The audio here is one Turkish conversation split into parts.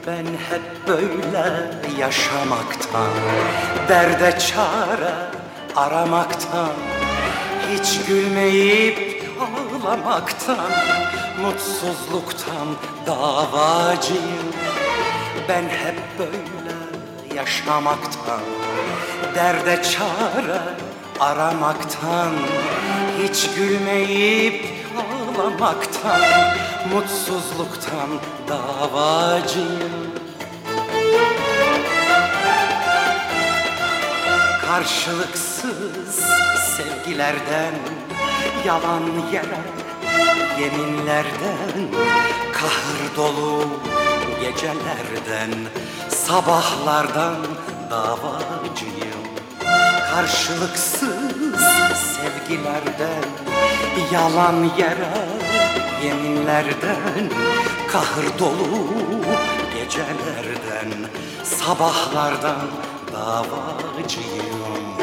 Ben hep böyle yaşamaktan, derde çare aramaktan, hiç gülmeyip ağlamaktan, mutsuzluktan davacıyım. Ben hep böyle yaşamaktan, derde çare aramaktan, hiç gülmeyip ağlamaktan, mutsuzluktan davacıyım. Karşılıksız sevgilerden, yalan yere yeminlerden, kahır dolu gecelerden, sabahlardan davacıyım. Karşılıksız sevgilerden, yalan yere yeminlerden, kahır dolu gecelerden, sabahlardan davacıyım.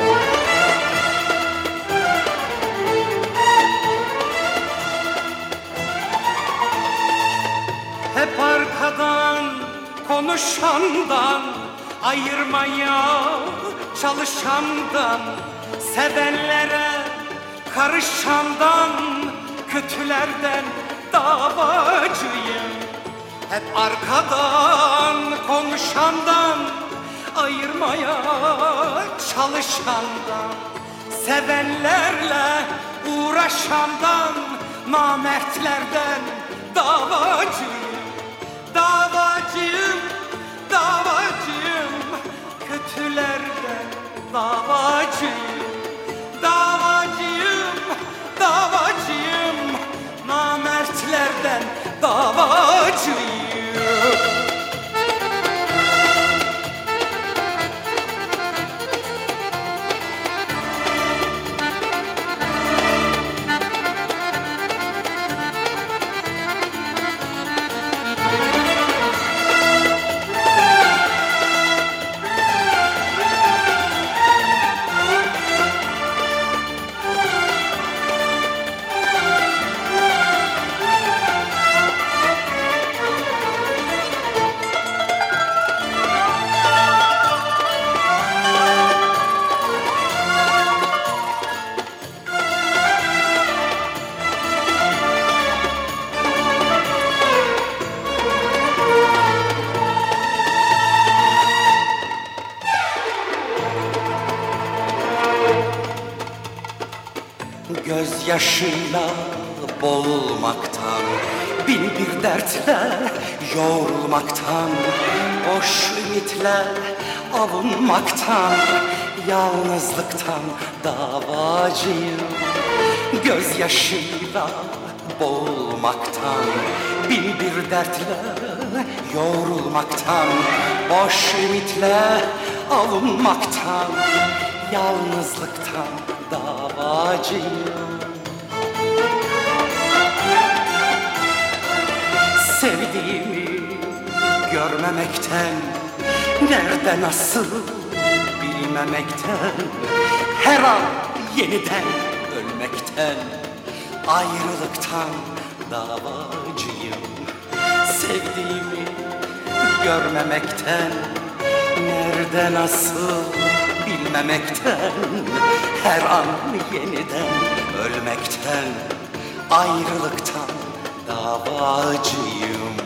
Hep arkadan konuşandan, ayırmaya çalışandan, sevenlere karışandan, kötülerden davacıyım. Hep arkadan konuşandan, ayırmaya çalışandan, sevenlerle uğraşandan, namertlerden davacıyım. Davacıyım, davacıyım, kötülerden davacıyım. Davacıyım, davacıyım, namertlerden davacıyım. Gözyaşıyla boğulmaktan, bin bir dertle yoğrulmaktan, boş ümitle avunmaktan, yalnızlıktan davacıyım. Gözyaşıyla boğulmaktan, bin bir dertle yoğrulmaktan, boş ümitle avunmaktan, yalnızlıktan davacıyım. Sevdiğimi görmemekten, nerede nasıl bilmemekten, her an yeniden ölmekten, ayrılıktan davacıyım. Sevdiğimi görmemekten, nerede nasıl bilmemekten, her an yeniden ölmekten, ayrılıktan davacıyım.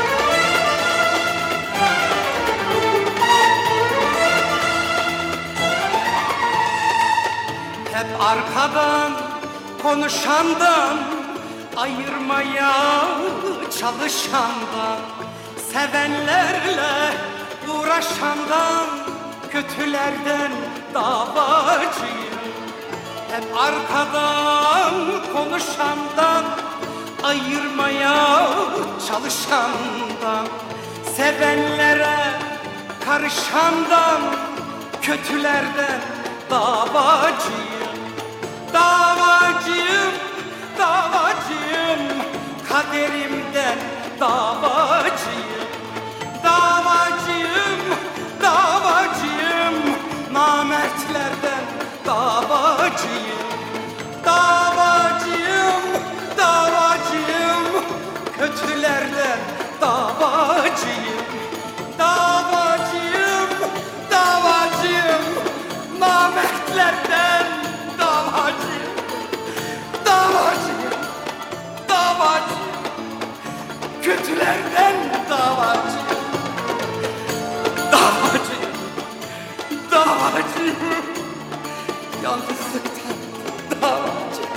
Hep arkadan konuşandan, ayırmaya çalışandan, sevenlerle uğraşandan, kötülerden davacıyım. Hep arkadan konuşandan, ayırmaya çalışandan, sevenlere karışandan, kötülerden davacıyım. Davacıyım, davacıyım, kaderimden davacıyım. Davacıyım, davacıyım, namertlerden davacıyım. Davacıyım, davacıyım, kötülerden davacıyım. kötülerden davacıyım. Davacıyım, davacıyım. Yalnızlıktan davacıyım.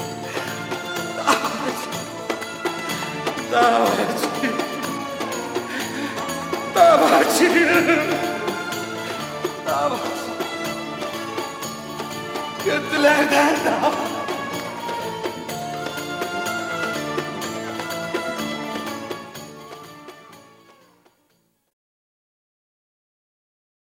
Davacıyım. Davacıyım. Davacıyım. Kötülerden davacıyım.